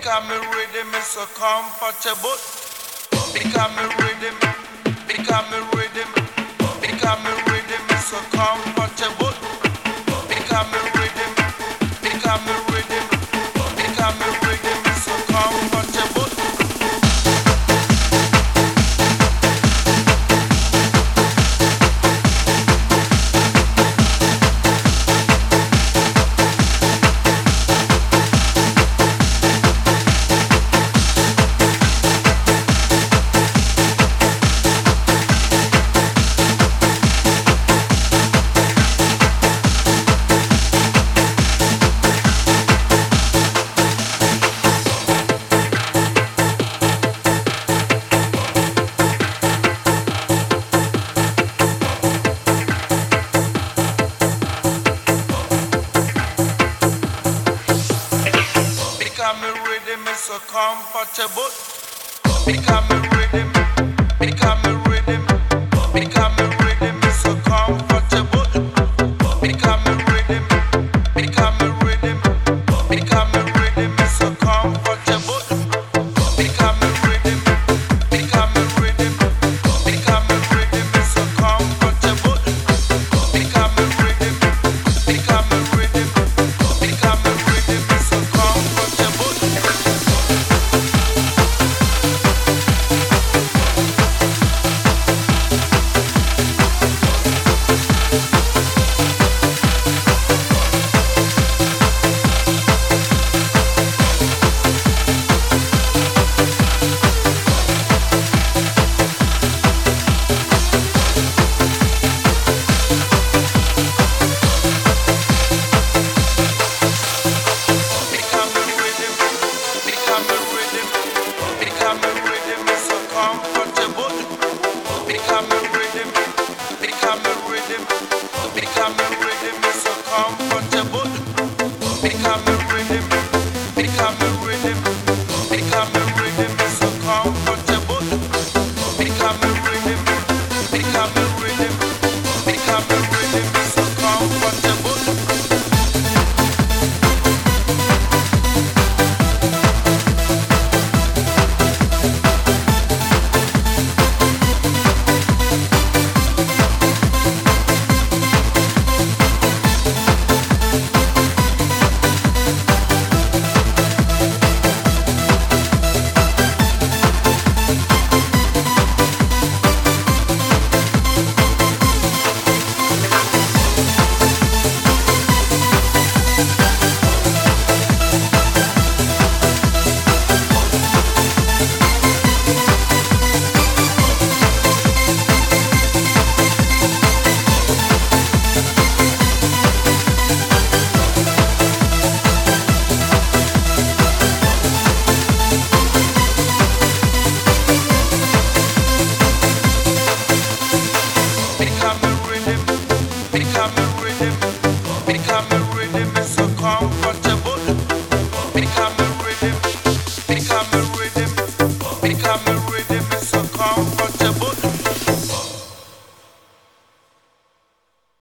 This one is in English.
Become a rhythm is so comfortable. Become a rhythm, become a rhythm, become a rhythm is so comfortable. Become a rhythm, become a rhythm, become a rhythm is so comfortable. Become a rhythm is so comfortable. Become a rhythm, become a rhythm, become a rhythm is so comfortable. Become a rhythm, become a rhythm, become a rhythm is so comfortable. Become a rhythm, become a rhythm, become a rhythm is so comfortable. Become a rhythm, become a rhythm, become a rhythm is so comfortable. Become a rhythm, become a rhythm, become a rhythm is so comfortable. Become a rhythm, become a rhythm, become a rhythm is so comfortable. Become a rhythm.